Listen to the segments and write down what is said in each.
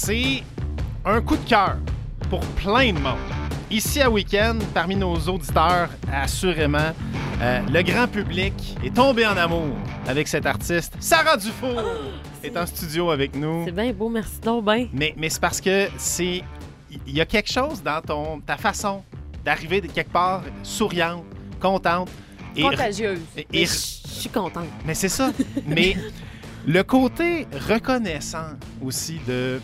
c'est un coup de cœur pour plein de monde. Ici à Week-end, parmi nos auditeurs, assurément, le grand public est tombé en amour avec cette artiste. Sarah Dufour est en studio avec nous. C'est bien beau, merci donc bien. Mais c'est parce que il y a quelque chose dans ta façon d'arriver de quelque part souriante, contente. Contagieuse. Je suis contente. Mais c'est ça. Mais le côté reconnaissant aussi de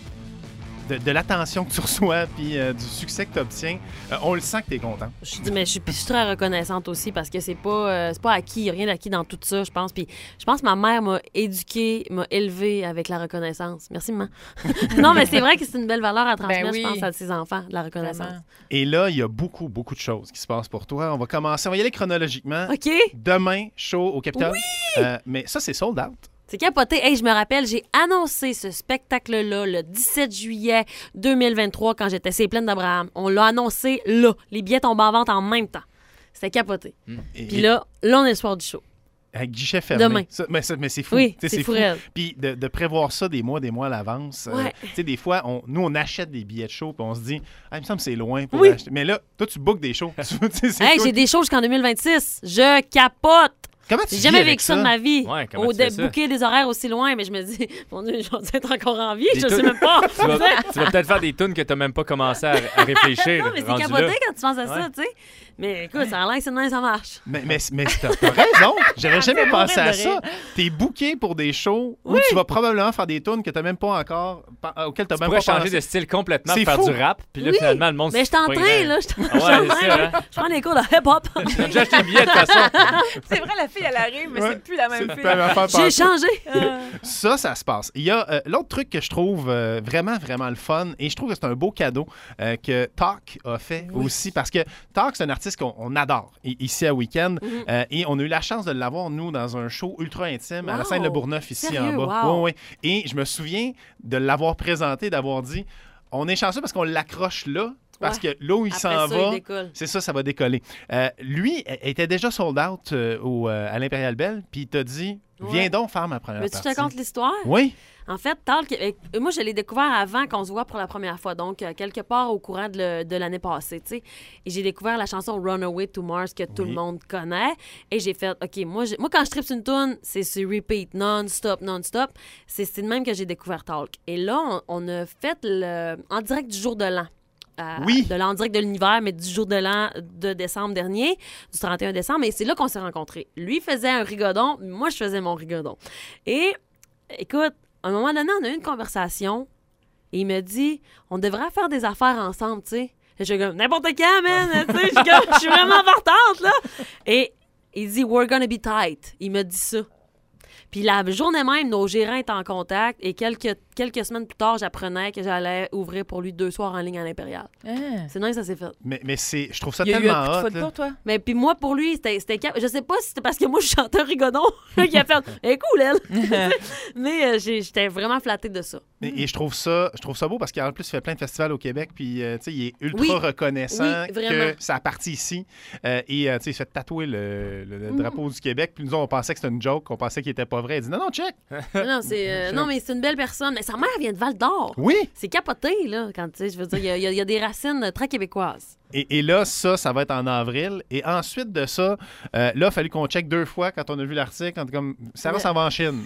l'attention que tu reçois puis du succès que tu obtiens, on le sent que tu es content. Mais je suis très reconnaissante aussi parce que c'est pas acquis, il n'y a rien d'acquis dans tout ça, je pense. Puis je pense que ma mère m'a éduquée, m'a élevée avec la reconnaissance. Merci, maman. Non, mais c'est vrai que c'est une belle valeur à transmettre, je pense, à ses enfants, la reconnaissance. Vraiment. Et là, il y a beaucoup, beaucoup de choses qui se passent pour toi. On va y aller chronologiquement. OK. Demain, show au Capitole. Oui! Mais ça, c'est sold out. C'est capoté. Hey, je me rappelle, j'ai annoncé ce spectacle-là le 17 juillet 2023 quand j'étais sur les plaines d'Abraham. On l'a annoncé là. Les billets tombent en vente en même temps. C'était capoté. Puis là, on est le soir du show. Avec guichet fermé. Demain. Mais c'est fou. Oui, c'est fou. Puis de prévoir ça des mois à l'avance. Ouais. Tu sais, des fois, on achète des billets de show puis on se dit, il me semble que c'est loin pour Oui. acheter. Mais là, toi, tu bookes des shows. Hey, j'ai des shows jusqu'en 2026. Je capote. Comment tu J'ai vis jamais avec vécu ça de ma vie. Ouais, comment tu fais ça? Booker des horaires aussi loin, mais je me dis, mon Dieu, je vais être encore en vie, Des je sais tunes- même pas. Tu vas peut-être faire des tunes que tu n'as même pas commencé à réfléchir. Non, mais c'est rendu capoté là. quand tu penses à ça, Ouais. tu sais. Mais écoute, ça a l'air que c'est demain, ça marche. Mais t'as raison. J'avais jamais fait pensé à mourir de ça. T'es booké pour des shows où Oui. tu vas probablement faire des tunes que t'as même pas encore, auxquelles t'as Tu même pourrais pas changer pensé. de style complètement C'est pour faire fou. du rap. Puis là, Oui. finalement, le monde Mais je suis en se train, pogne là. Je suis en Ah ouais, train, c'est là. ça, Je prends des cours de hip-hop. J'ai déjà acheté un billet de toute façon. C'est vrai, la fille, elle arrive, mais Ouais. c'est plus la même C'est fille. pas la même affaire J'ai pantoute. changé. Ça se passe. Il y a l'autre truc que je trouve vraiment, vraiment le fun, et je trouve que c'est un beau cadeau que Talk a fait aussi, parce que Talk, c'est un artiste qu'on adore ici à Week-end, et on a eu la chance de l'avoir, nous, dans un show ultra intime à la Wow. scène Le Bourgneuf, ici Sérieux? en bas. Wow. Ouais. Et je me souviens de l'avoir présenté, d'avoir dit, on est chanceux parce qu'on l'accroche là, parce Ouais. que là où il Après s'en ça, va, il décolle. c'est ça va décoller. Lui était déjà sold out à l'Impérial Belle, puis il t'a dit, viens Ouais. donc faire ma première Mais tu partie. te racontes l'histoire? Oui. En fait, Talk, moi, je l'ai découvert avant qu'on se voit pour la première fois, donc quelque part au courant de l'année passée, tu sais. Et j'ai découvert la chanson Runaway to Mars que tout le monde connaît. Et j'ai fait, OK, moi quand je tripe sur une tune, c'est sur repeat, non-stop. C'est de même que j'ai découvert Talk. Et là, on a fait en direct du jour de l'an. Oui. En direct de l'univers, mais du jour de l'an de décembre dernier, du 31 décembre. Et c'est là qu'on s'est rencontrés. Lui faisait un rigodon, moi, je faisais mon rigodon. Et, écoute, à un moment donné, on a eu une conversation et il me dit, on devrait faire des affaires ensemble, tu sais. Et je suis comme, n'importe quand, man, tu sais, je suis vraiment partante, là. Et il dit, we're gonna be tight. Il me dit ça. Puis la journée même, nos gérants étaient en contact et quelques semaines plus tard, j'apprenais que j'allais ouvrir pour lui 2 soirs en ligne à l'Impérial. Ah. C'est dingue, ça s'est fait. Mais je trouve ça Il y a eu tellement un coup de hot. foot là. pour toi? Mais puis moi, pour lui, je sais pas si c'était parce que moi, je chantais un rigodon qu'il a fait « Elle est cool, elle! » Mais j'étais vraiment flattée de ça. Et je trouve ça beau parce qu'en plus, il fait plein de festivals au Québec. Puis, tu sais, il est ultra Oui. reconnaissant Oui, vraiment. que ça a parti ici. Et, tu sais, il se fait tatouer le drapeau du Québec. Puis nous, on pensait que c'était une joke, on pensait qu'il était pas vrai. Il dit non, check. Non, non, mais c'est une belle personne. Mais sa mère vient de Val-d'Or. Oui. C'est capoté, là, quand tu sais, je veux dire, il y a des racines très québécoises. Et là, ça va être en avril. Et ensuite de ça, là, il a fallu qu'on check 2 fois quand on a vu l'article. Quand, comme, ça va en Chine.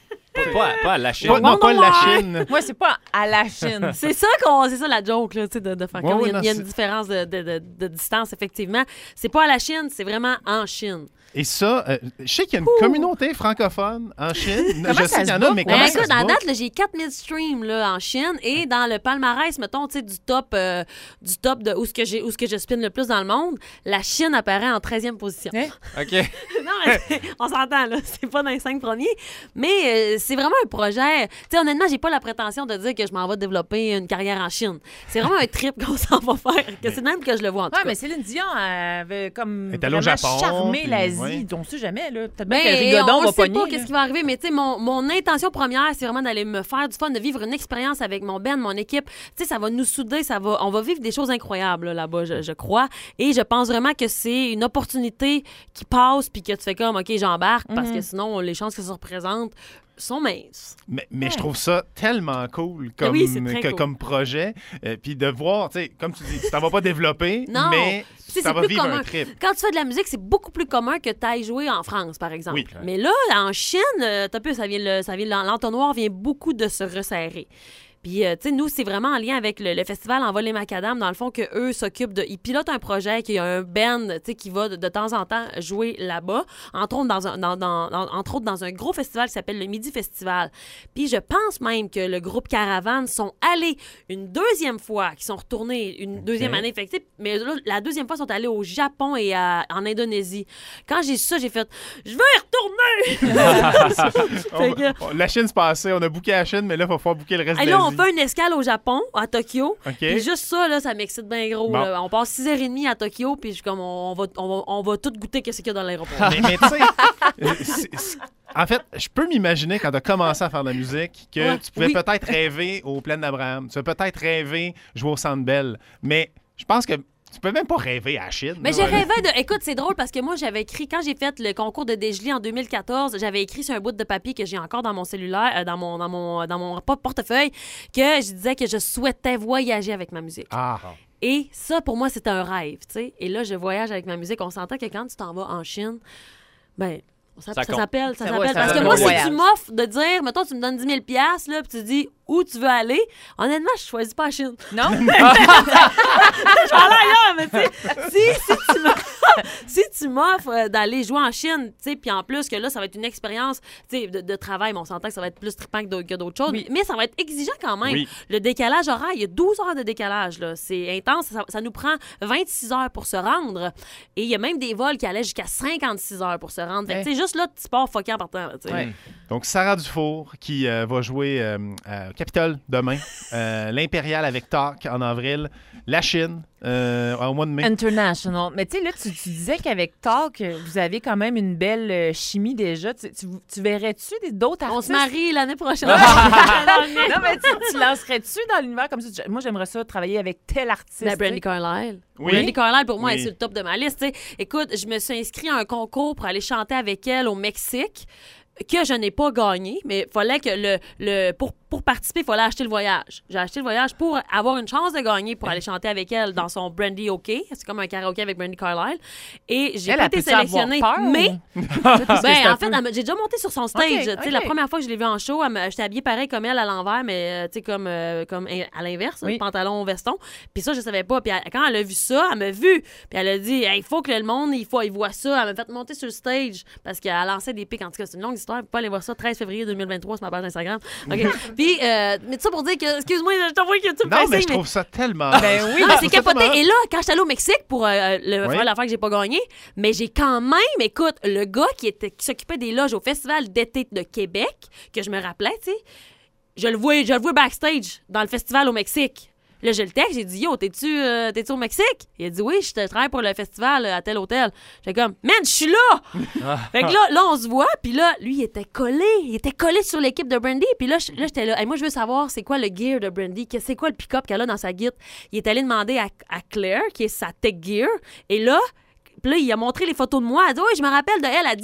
Pas à la Chine. Pas la ouais. Chine. Moi, c'est pas à la Chine. C'est ça la joke, là, tu sais, de faire Ouais, comme ouais, il y a une différence de distance, effectivement. C'est pas à la Chine, c'est vraiment en Chine. Et ça, je sais qu'il y a une communauté francophone en Chine. Je ça sais qu'il y se en a, book? mais Ben, comment ça écoute, se à book? date, là, j'ai 4000 streams là, en Chine et dans le palmarès, mettons, tu sais, du top de où ce que je spin le plus dans le monde, la Chine apparaît en 13e position. Hein? OK. Non, mais on s'entend, là. C'est pas dans les 5 premiers. Mais c'est vraiment un projet. Tu sais, honnêtement, j'ai pas la prétention de dire que je m'en vais développer une carrière en Chine. C'est vraiment un trip qu'on s'en va faire. Que c'est même que je le vois, en tout Ouais, cas. mais Céline Dion avait comme Elle est allée au vraiment Japon, charmé puis, l'Asie. ouais. On sait jamais, là. Peut-être Ben, bien que le rigodon on va sait pogner. pas là. qu'est-ce qui va arriver, mais tu sais, mon intention première, c'est vraiment d'aller me faire du fun, de vivre une expérience avec mon band, mon équipe. Tu sais, ça va nous souder, on va vivre des choses incroyables là-bas, je crois. Et je pense vraiment que c'est une opportunité qui passe puis que tu fais comme, OK, j'embarque, parce que sinon, les chances que ça se représente sont minces. Mais je trouve ça tellement cool comme, Oui, c'est très cool. comme projet. Puis de voir, tu sais, comme tu dis, tu t'en vas pas développer, Non. mais Puis ça c'est va plus vivre commun. un trip. Quand tu fais de la musique, c'est beaucoup plus commun que tu ailles jouer en France, par exemple. Oui. Mais là, en Chine, t'as peu, l'entonnoir vient beaucoup de se resserrer. Puis, tu sais, nous, c'est vraiment en lien avec le festival Envol les Macadam, dans le fond, qu'eux s'occupent de... Ils pilotent un projet, qu'il y a un band, tu sais, qui va de temps en temps jouer là-bas, entre autres dans un gros festival qui s'appelle le Midi Festival. Puis, je pense même que le groupe Caravane sont allés une deuxième fois, qu'ils sont retournés une deuxième année. Fait que, tu sais, mais là, la deuxième fois, ils sont allés au Japon et en Indonésie. Quand j'ai su ça, j'ai fait « Je veux y retourner! » La Chine, c'est passé. On a booké la Chine, mais là, il va falloir booker le reste de Là, on l'Asie. fait une escale au Japon, à Tokyo. OK. Puis juste ça, là, ça m'excite bien gros. Bon. Là. On passe 6h30 à Tokyo, puis je suis comme, on va tout goûter qu'est-ce qu'il y a dans l'aéroport. Mais tu sais, en fait, je peux m'imaginer quand tu as commencé à faire de la musique que Ouais, tu pouvais oui. peut-être rêver aux Plaines d'Abraham. Tu pouvais peut-être rêver jouer au Centre Bell. Mais je pense que tu peux même pas rêver à la Chine. Mais là. j'ai rêvé de... Écoute, c'est drôle parce que moi, j'avais écrit... Quand j'ai fait le concours de Desjely en 2014, j'avais écrit sur un bout de papier que j'ai encore dans mon cellulaire, dans mon portefeuille, que je disais que je souhaitais voyager avec ma musique. Ah. Et ça, pour moi, c'était un rêve, tu sais. Et là, je voyage avec ma musique. On s'entend que quand tu t'en vas en Chine, ben... Ça compte. s'appelle. Ça Parce va, que un moi, bon si voyage. tu m'offres de dire, mettons, tu me donnes 10 000 $, là, puis tu dis où tu veux aller, honnêtement, je choisis pas la Chine. Non? Mais tu sais, si tu m'offres d'aller jouer en Chine, tu sais, puis en plus que là, ça va être une expérience, tu sais, de travail, mais on s'entend que ça va être plus trippant que d'autres choses, Oui. mais ça va être exigeant quand même. Oui. Le décalage horaire, il y a 12 heures de décalage, là. C'est intense, ça nous prend 26 heures pour se rendre, et il y a même des vols qui allaient jusqu'à 56 heures pour se rendre. Fait que, tu sais, juste là, tu pars fucké en partant, là, tu sais. Ouais. Donc, Sarah Dufour qui va jouer à Capitole demain, l'Impérial avec Talk en avril, la Chine au mois de mai. International. Mais tu sais, là, tu disais qu'avec Talk, vous avez quand même une belle chimie déjà. Tu verrais-tu d'autres On artistes? se marie l'année prochaine. Non, mais tu lancerais-tu dans l'univers comme ça? Moi, j'aimerais ça travailler avec tel artiste. La Brandy tu sais. Carlile. Oui. Brandy Carlile, pour moi, Oui. est sur le top de ma liste. tu sais. Écoute, je me suis inscrite à un concours pour aller chanter avec elle au Mexique que je n'ai pas gagné, mais il fallait que pour participer, il fallait acheter le voyage. J'ai acheté le voyage pour avoir une chance de gagner pour aller chanter avec elle dans son Brandy OK. C'est comme un karaoké avec Brandy Carlile. Et j'ai Elle, pas elle été peut-tu avoir sélectionnée. peur, Mais Parce que c'est ben, un en fait, peu- j'ai déjà monté sur son stage. Ok, Tu sais, ok. La première fois que je l'ai vue en show, j'étais habillée pareil comme elle à l'envers, mais tu sais, comme à l'inverse, Oui. pantalon, veston. Puis ça, je savais pas. Puis quand elle a vu ça, elle m'a vu. Puis elle a dit, il faut que le monde, il voit ça. Elle m'a fait monter sur le stage parce qu'elle lançait des pics. En tout cas, c'est une longue histoire. Vous pouvez aller voir ça 13 février 2023 sur ma page Instagram. OK. Puis, mais tout ça pour dire que, excuse-moi, je t'envoie que tu me Non, fais mais je signe, trouve ça tellement... Ben oui. non, mais c'est Je trouve ça capoté. tellement- Et là, quand j'étais allée au Mexique pour Oui. faire l'affaire que j'ai pas gagnée, mais j'ai quand même, écoute, le gars qui s'occupait des loges au Festival d'été de Québec, que je me rappelais, tu sais, je le vois backstage dans le festival au Mexique. Là, je le texte, j'ai dit, yo, t'es-tu au Mexique? Il a dit, oui, je travaille pour le festival à tel hôtel. J'étais comme, man, je suis là! Fait que là, on se voit, puis là, lui, il était collé sur l'équipe de Brandy. Puis là, j'étais là, hey, moi, je veux savoir c'est quoi le gear de Brandy, c'est quoi le pick-up qu'elle a dans sa guitare. Il est allé demander à Claire, qui est sa tech gear, et là, il a montré les photos de moi. Elle a dit, oui, je me rappelle de elle.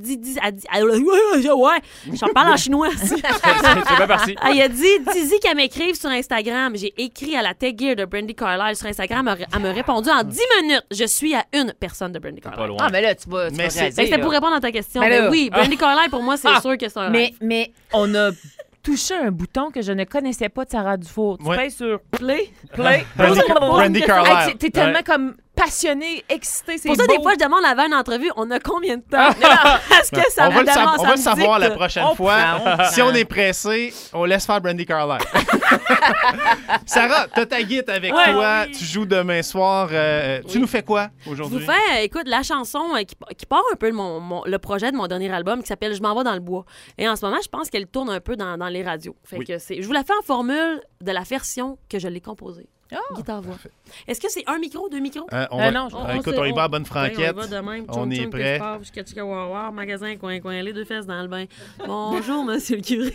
Ouais, j'en parle en chinois. C'est bien parti. Il a dit, dis-y qu'elle m'écrive sur Instagram. J'ai écrit à la tech gear de Brandy Carlile sur Instagram. Elle m'a répondu en 10 minutes. Je suis à une personne de Brandy Pas Carlile. loin. Ah, mais là, tu vas Mais c'est- réaliser, Fait que c'était là. pour répondre à ta question. Mais Mais là- oui, Brandy Carlile, pour moi, c'est sûr que c'est un rêve. Mais on a touché un bouton que je ne connaissais pas de Sarah Dufour. Tu Ouais. pèses sur Play. play. Brandy Hey, Carlile. t'es tellement comme passionné, excité, c'est Pour ça, beau. des fois, je demande avant une entrevue, on a combien de temps? Parce que ça on va le me savoir la dicte. prochaine On fois. prend. Si on est pressé, on laisse faire Brandy Carlile. Sarah, t'as ta guitare avec Ouais. toi. Tu joues demain soir. Tu nous fais quoi Je vous aujourd'hui? fais, écoute, la chanson qui part un peu de le projet de mon dernier album qui s'appelle Je m'en vais dans le bois. Et en ce moment, je pense qu'elle tourne un peu dans les radios. Fait Oui. que je vous la fais en formule de la version que je l'ai composée. Guitare-voix. Est-ce que c'est un micro, deux micros? non, Écoute, on y va à bonne franquette. On y va de même. On est prêt. Magasin, coin, les deux fesses dans le bain. Bonjour, monsieur le curé.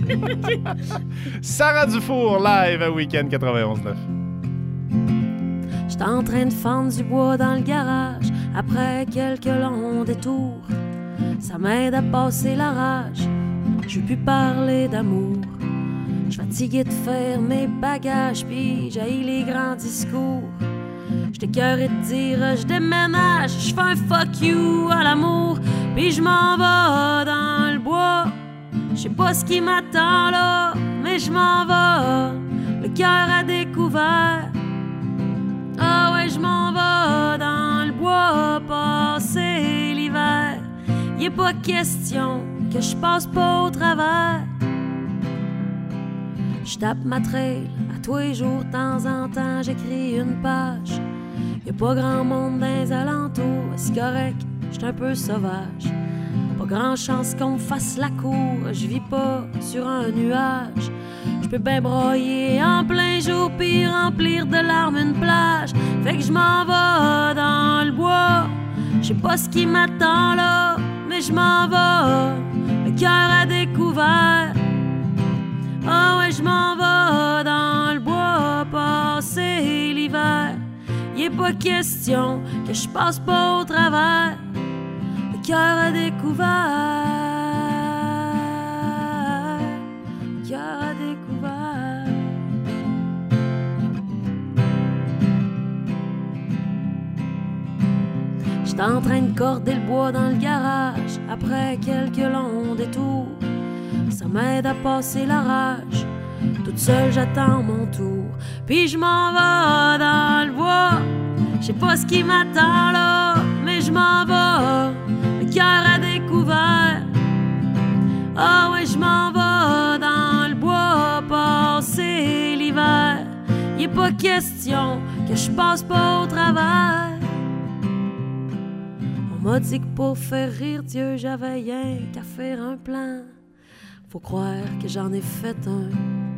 Sarah Dufour, live à Week-end 91.9. J'étais en train de fendre du bois dans le garage. Après quelques longs détours, ça m'aide à passer la rage. je veux plus parler d'amour. Je fatigué de faire mes bagages, puis j'haïs les grands discours. J'étais cœuré de dire je déménage, je fais un fuck you à l'amour, puis je m'en vais dans le bois. Je sais pas ce qui m'attend là, mais je m'en vais, le cœur à découvert. Ah ouais, je m'en vais dans le bois passer l'hiver. Y est pas question que je passe pas au travers. Je tape ma trail à tous les jours, de temps en temps j'écris une page. Y'a pas grand monde dans les alentours, c'est correct, j'suis un peu sauvage. Pas grand chance qu'on me fasse la cour, je vis pas sur un nuage. Je peux bien broyer en plein jour puis remplir de larmes une plage. Fait que je m'en vais dans le bois, je sais pas ce qui m'attend là, mais je m'en vais, le cœur à découvert. Ah ouais, je m'en vais dans le bois passer l'hiver. Y est pas question que je passe pas au travers, le cœur à découvert, le cœur à découvert. J'étais en train de corder le bois dans le garage après quelques longs détours. Ça m'aide à passer la rage. Toute seule, j'attends mon tour. Puis je m'en vais dans le bois. Je sais pas ce qui m'attend là, mais je m'en vais, le cœur à découvert. Ah ouais, je m'en vais dans le bois passer l'hiver. Y est pas question que je passe pas au travers. On m'a dit que pour faire rire Dieu, j'avais rien qu'à faire un plan. Faut croire que j'en ai fait un,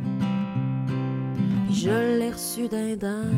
puis je l'ai reçu d'un dent.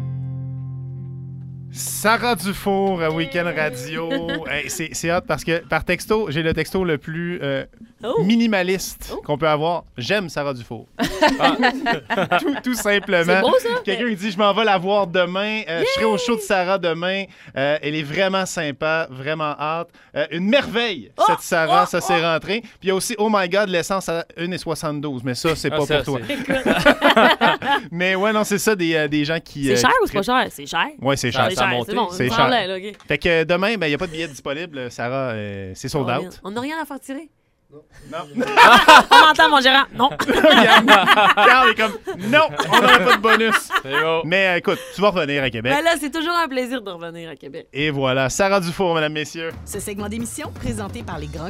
Sarah Dufour à Week-end Radio. Hey, c'est hot parce que par texto, j'ai le texto le plus minimaliste qu'on peut avoir. J'aime Sarah Dufour. Tout simplement. C'est beau, ça? Quelqu'un qui dit je m'en vais la voir demain. Je serai au show de Sarah demain. Elle est vraiment sympa, vraiment hâte. Une merveille, cette Sarah, ça s'est rentré. Puis il y a aussi Oh my God, l'essence à 1,72. Mais ça, c'est pas pour toi. Mais ouais, non, c'est ça, des gens qui. C'est cher qui ou c'est pas cher? C'est cher. Ouais, c'est cher. Ça a monté. C'est bon, C'est on cher. parlait, là, OK. Fait que demain, il n'y a pas de billets disponibles. Sarah, c'est sold out. On n'a rien à faire tirer. Non. On entend mon gérant. Non. Carl est comme non, on n'aurait pas de bonus. C'est beau. Mais écoute, tu vas revenir à Québec. Mais là, c'est toujours un plaisir de revenir à Québec. Et voilà, Sarah Dufour, mesdames, messieurs. Ce segment d'émission, présenté par les grands